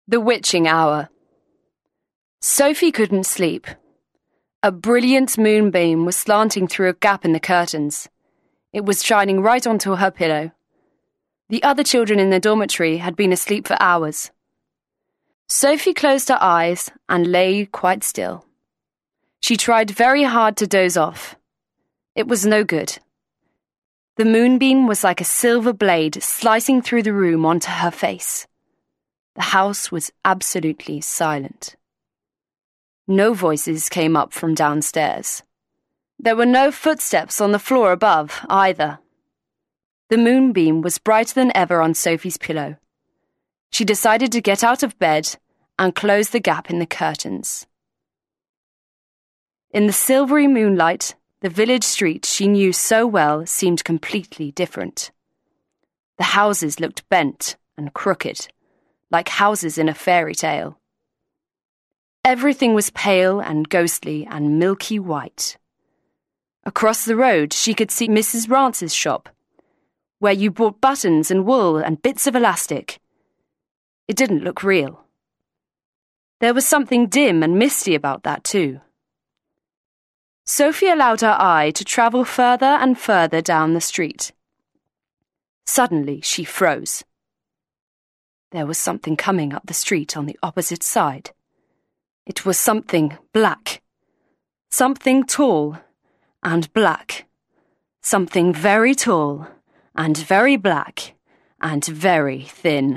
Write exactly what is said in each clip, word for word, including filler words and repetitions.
The witching hour. Sophie couldn't sleep. A brilliant moonbeam was slanting through a gap in the curtains. It was shining right onto her pillow. The other children in the dormitory had been asleep for hours. Sophie closed her eyes and lay quite still. She tried very hard to doze off. It was no good. The moonbeam was like a silver blade slicing through the room onto her face. The house was absolutely silent. No voices came up from downstairs. There were no footsteps on the floor above, either. The moonbeam was brighter than ever on Sophie's pillow. She decided to get out of bed and close the gap in the curtains. In the silvery moonlight, the village street she knew so well seemed completely different. The houses looked bent and crooked, like houses in a fairy tale. Everything was pale and ghostly and milky white. Across the road she could see Missus Rance's shop, where you bought buttons and wool and bits of elastic. It didn't look real. There was something dim and misty about that too. Sophie allowed her eye to travel further and further down the street. Suddenly she froze. There was something coming up the street on the opposite side. It was something black. Something tall and black. Something very tall and very black and very thin.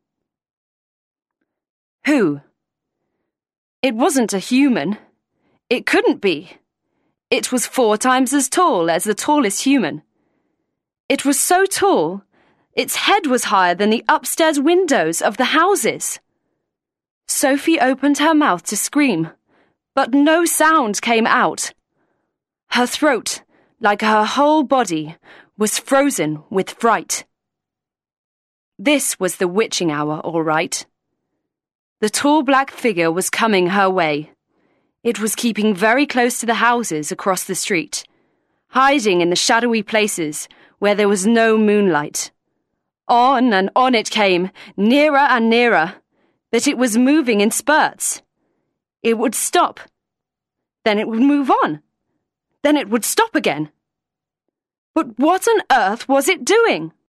Who? It wasn't a human. It couldn't be. It was four times as tall as the tallest human. It was so tall, its head was higher than the upstairs windows of the houses. Sophie opened her mouth to scream, but no sound came out. Her throat, like her whole body, was frozen with fright. This was the witching hour, all right. The tall black figure was coming her way. It was keeping very close to the houses across the street, hiding in the shadowy places where there was no moonlight. On and on it came, nearer and nearer, but it was moving in spurts. It would stop. Then it would move on. Then it would stop again. But what on earth was it doing?